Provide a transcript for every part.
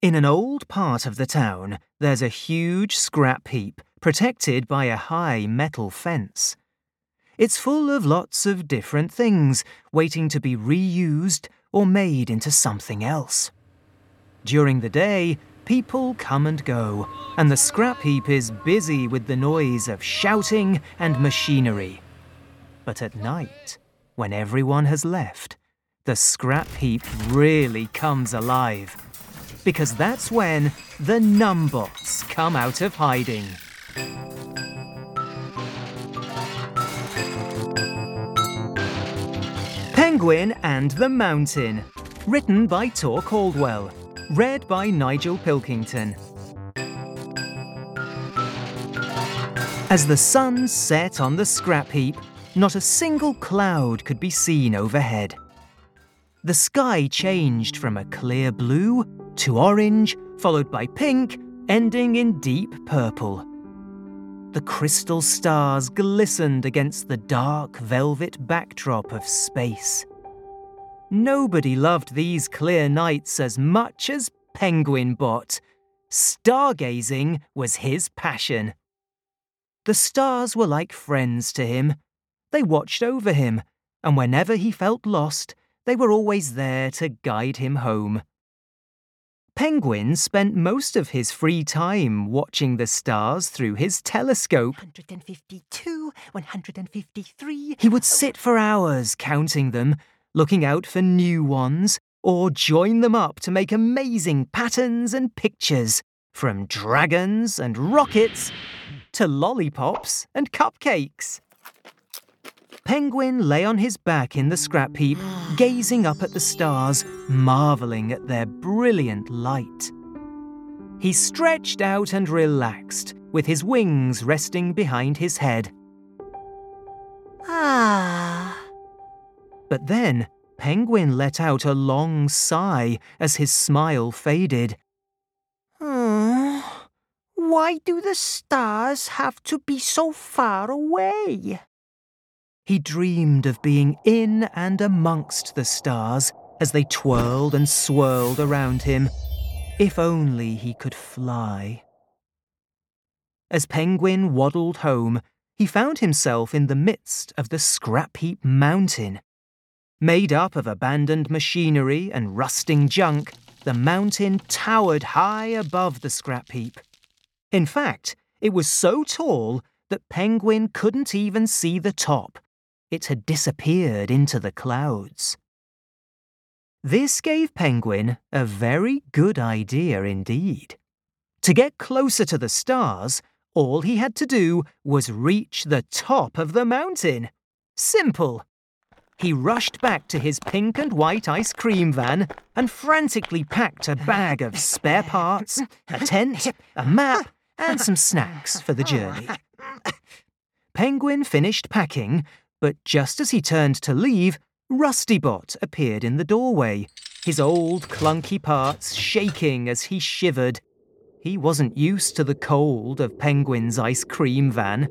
In an old part of the town, there's a huge scrap heap protected by a high metal fence. It's full of lots of different things waiting to be reused or made into something else. During the day, people come and go, and the scrap heap is busy with the noise of shouting and machinery. But at night, when everyone has left, the scrap heap really comes alive. Because that's when the Numbots come out of hiding. Penguin and the Mountain, written by Tor Caldwell, read by Nigel Pilkington. As the sun set on the scrap heap, not a single cloud could be seen overhead. The sky changed from a clear blue to orange, followed by pink, ending in deep purple. The crystal stars glistened against the dark velvet backdrop of space. Nobody loved these clear nights as much as Penguin Bot. Stargazing was his passion. The stars were like friends to him. They watched over him, and whenever he felt lost, they were always there to guide him home. Penguin spent most of his free time watching the stars through his telescope. 152, 153. He would sit for hours counting them, looking out for new ones, or join them up to make amazing patterns and pictures, from dragons and rockets to lollipops and cupcakes. Penguin lay on his back in the scrap heap, gazing up at the stars, marvelling at their brilliant light. He stretched out and relaxed, with his wings resting behind his head. But then, Penguin let out a long sigh as his smile faded. Why do the stars have to be so far away? He dreamed of being in and amongst the stars as they twirled and swirled around him. If only he could fly. As Penguin waddled home, he found himself in the midst of the Scrap Heap Mountain. Made up of abandoned machinery and rusting junk, the mountain towered high above the scrap heap. In fact, it was so tall that Penguin couldn't even see the top. It had disappeared into the clouds. This gave Penguin a very good idea indeed. To get closer to the stars, all he had to do was reach the top of the mountain. Simple. He rushed back to his pink and white ice cream van and frantically packed a bag of spare parts, a tent, a map, and some snacks for the journey. Penguin finished packing, but just as he turned to leave, Rustybot appeared in the doorway, his old clunky parts shaking as he shivered. He wasn't used to the cold of Penguin's ice cream van.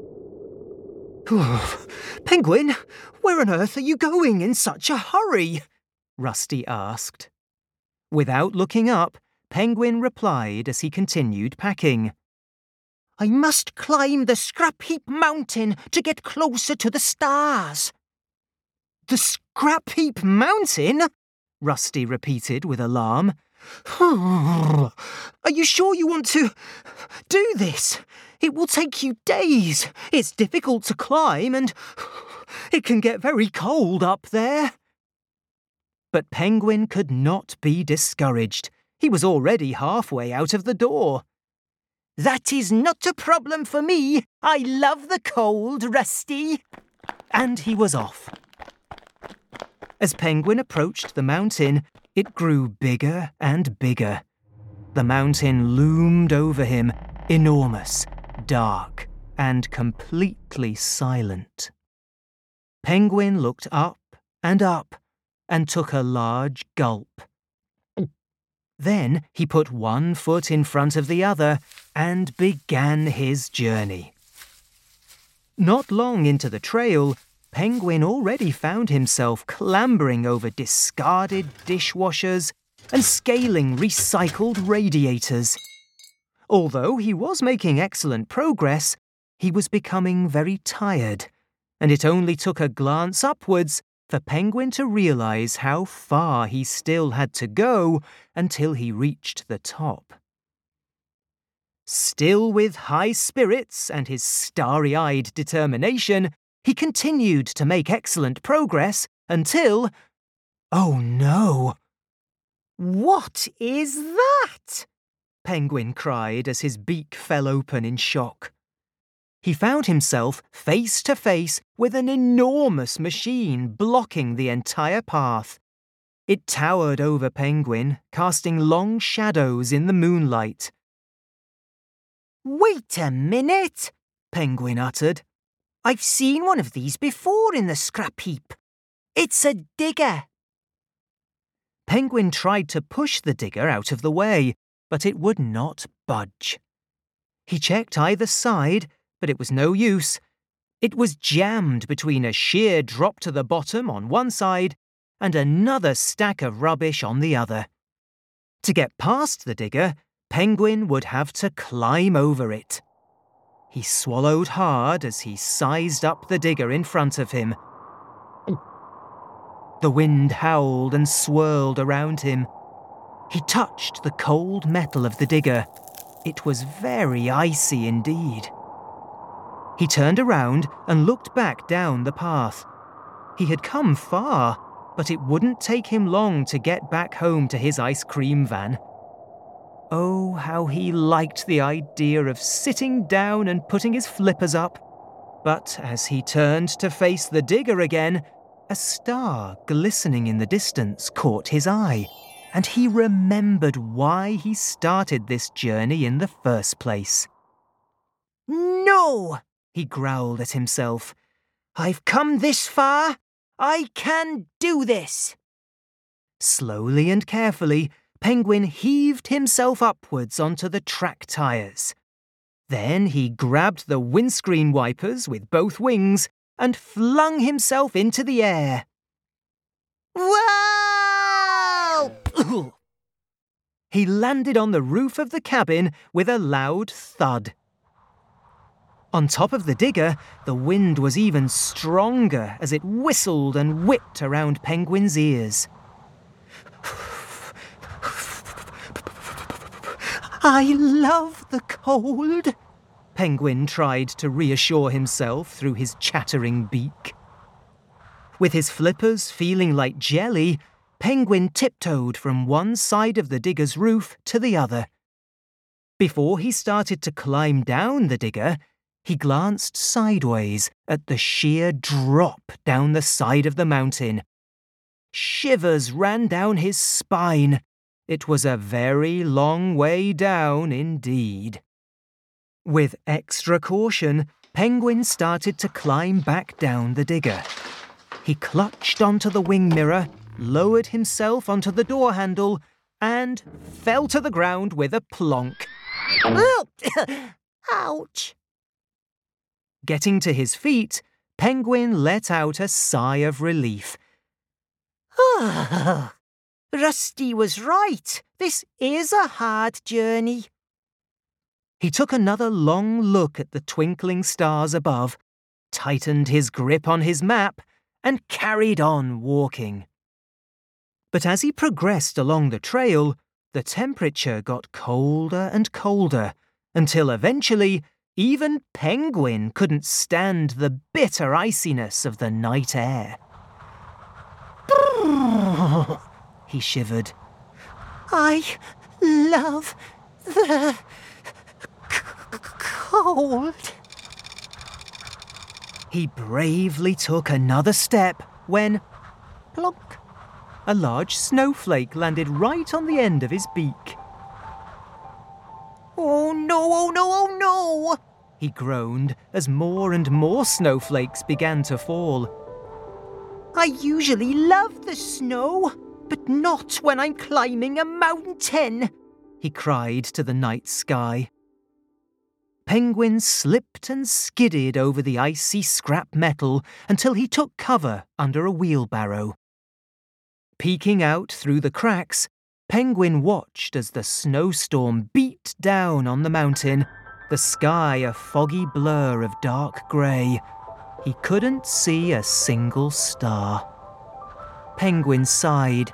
Penguin, where on earth are you going in such a hurry? Rusty asked. Without looking up, Penguin replied as he continued packing. I must climb the Scrap Heap Mountain to get closer to the stars. The Scrap Heap Mountain? Rusty repeated with alarm. Are you sure you want to do this? It will take you days. It's difficult to climb and it can get very cold up there. But Penguin could not be discouraged. He was already halfway out of the door. That is not a problem for me. I love the cold, Rusty. And he was off. As Penguin approached the mountain, it grew bigger and bigger. The mountain loomed over him, enormous, dark, and completely silent. Penguin looked up and took a large gulp. Then he put one foot in front of the other and began his journey. Not long into the trail, Penguin already found himself clambering over discarded dishwashers, and scaling recycled radiators. Although he was making excellent progress, he was becoming very tired, and it only took a glance upwards for Penguin to realise how far he still had to go until he reached the top. Still with high spirits and his starry-eyed determination, he continued to make excellent progress until— oh no! What is that? Penguin cried as his beak fell open in shock. He found himself face to face with an enormous machine blocking the entire path. It towered over Penguin, casting long shadows in the moonlight. Wait a minute, Penguin uttered. I've seen one of these before in the scrap heap. It's a digger. Penguin tried to push the digger out of the way, but it would not budge. He checked either side, but it was no use. It was jammed between a sheer drop to the bottom on one side and another stack of rubbish on the other. To get past the digger, Penguin would have to climb over it. He swallowed hard as he sized up the digger in front of him. The wind howled and swirled around him. He touched the cold metal of the digger. It was very icy indeed. He turned around and looked back down the path. He had come far, but it wouldn't take him long to get back home to his ice cream van. Oh, how he liked the idea of sitting down and putting his flippers up. But as he turned to face the digger again, a star glistening in the distance caught his eye, and he remembered why he started this journey in the first place. No, he growled at himself. I've come this far. I can do this. Slowly and carefully, Penguin heaved himself upwards onto the track tyres. Then he grabbed the windscreen wipers with both wings and flung himself into the air. Whoa! He landed on the roof of the cabin with a loud thud. On top of the digger, the wind was even stronger as it whistled and whipped around Penguin's ears. I love the cold, Penguin tried to reassure himself through his chattering beak. With his flippers feeling like jelly, Penguin tiptoed from one side of the digger's roof to the other. Before he started to climb down the digger, he glanced sideways at the sheer drop down the side of the mountain. Shivers ran down his spine. It was a very long way down indeed. With extra caution, Penguin started to climb back down the digger. He clutched onto the wing mirror, lowered himself onto the door handle, and fell to the ground with a plonk. Ouch! Getting to his feet, Penguin let out a sigh of relief. Rusty was right. This is a hard journey. He took another long look at the twinkling stars above, tightened his grip on his map, and carried on walking. But as he progressed along the trail, the temperature got colder and colder, until eventually even Penguin couldn't stand the bitter iciness of the night air. He shivered. I love the cold. He bravely took another step when, plonk, a large snowflake landed right on the end of his beak. Oh no, he groaned as more and more snowflakes began to fall. I usually love the snow, but not when I'm climbing a mountain, he cried to the night sky. Penguin slipped and skidded over the icy scrap metal until he took cover under a wheelbarrow. Peeking out through the cracks, Penguin watched as the snowstorm beat down on the mountain, the sky a foggy blur of dark grey. He couldn't see a single star. Penguin sighed.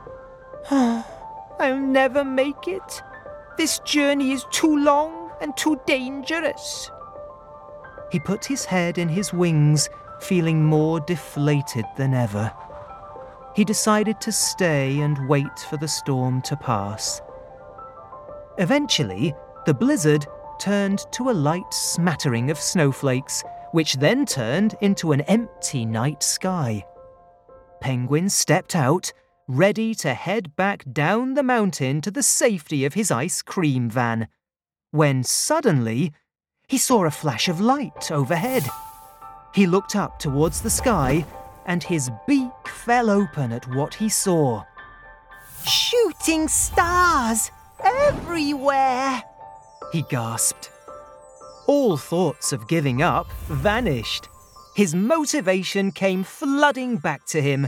I'll never make it. This journey is too long and too dangerous. He put his head in his wings, feeling more deflated than ever. He decided to stay and wait for the storm to pass. Eventually, the blizzard turned to a light smattering of snowflakes, which then turned into an empty night sky. Penguin stepped out, ready to head back down the mountain to the safety of his ice cream van, when suddenly he saw a flash of light overhead. He looked up towards the sky, and his beak fell open at what he saw. Shooting stars everywhere! He gasped. All thoughts of giving up vanished. His motivation came flooding back to him.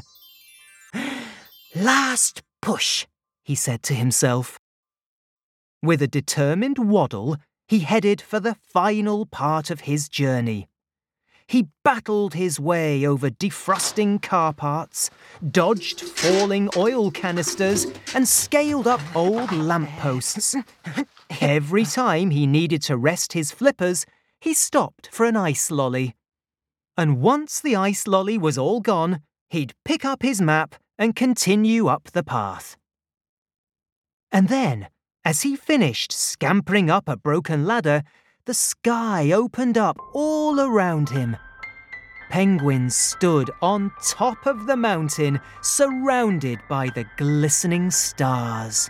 Last push, he said to himself. With a determined waddle, he headed for the final part of his journey. He battled his way over defrosting car parts, dodged falling oil canisters, and scaled up old lampposts. Every time he needed to rest his flippers, he stopped for an ice lolly. And once the ice lolly was all gone, he'd pick up his map and continue up the path. And then, as he finished scampering up a broken ladder, the sky opened up all around him. Penguin stood on top of the mountain, surrounded by the glistening stars.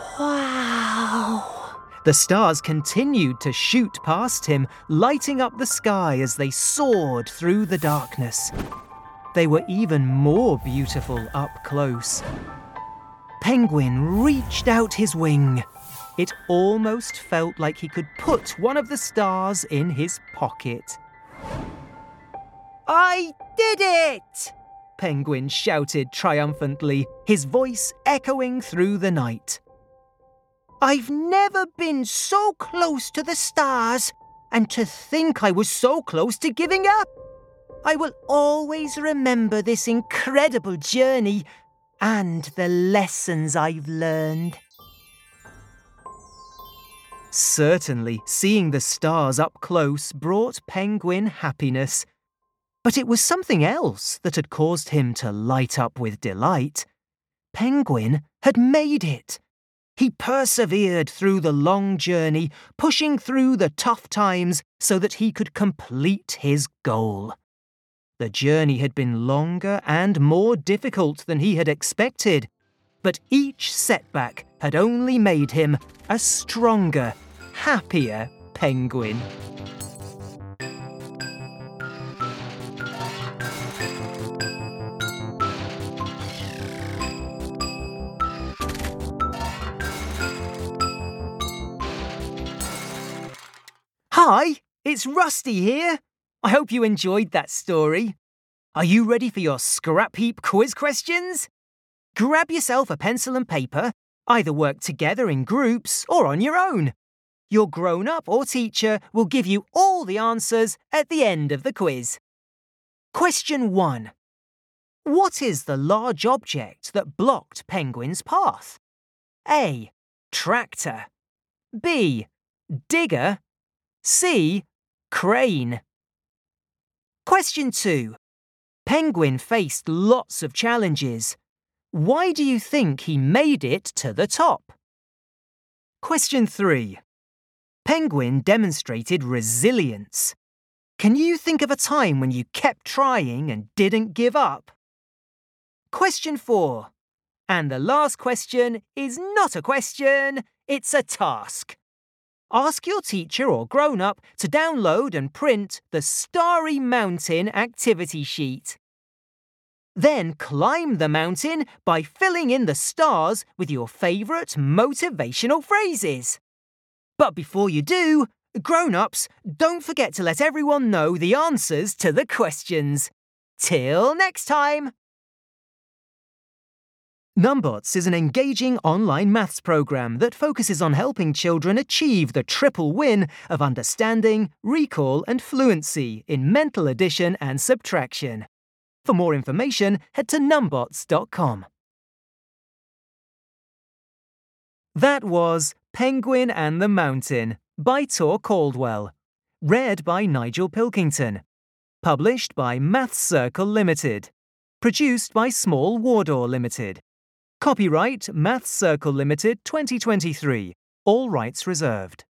Wow! The stars continued to shoot past him, lighting up the sky as they soared through the darkness. They were even more beautiful up close. Penguin reached out his wing. It almost felt like he could put one of the stars in his pocket. I did it! Penguin shouted triumphantly, his voice echoing through the night. I've never been so close to the stars, and to think I was so close to giving up. I will always remember this incredible journey and the lessons I've learned. Certainly, seeing the stars up close brought Penguin happiness. But it was something else that had caused him to light up with delight. Penguin had made it. He persevered through the long journey, pushing through the tough times so that he could complete his goal. The journey had been longer and more difficult than he had expected, but each setback had only made him a stronger, happier penguin. Hi, it's Rusty here. I hope you enjoyed that story. Are you ready for your scrap heap quiz questions? Grab yourself a pencil and paper, either work together in groups or on your own. Your grown-up or teacher will give you all the answers at the end of the quiz. Question 1. What is the large object that blocked Penguin's path? A. Tractor. B. Digger. C. Crane. Question 2. Penguin faced lots of challenges. Why do you think he made it to the top? Question 3. Penguin demonstrated resilience. Can you think of a time when you kept trying and didn't give up? Question 4. And the last question is not a question, it's a task. Ask your teacher or grown-up to download and print the Starry Mountain activity sheet. Then climb the mountain by filling in the stars with your favourite motivational phrases. But before you do, grown-ups, don't forget to let everyone know the answers to the questions. Till next time! Numbots is an engaging online maths program that focuses on helping children achieve the triple win of understanding, recall, and fluency in mental addition and subtraction. For more information, head to numbots.com. That was Penguin and the Mountain by Tor Caldwell. Read by Nigel Pilkington. Published by Maths Circle Limited. Produced by Small Wardour Limited. Copyright Maths Circle Limited 2023. All rights reserved.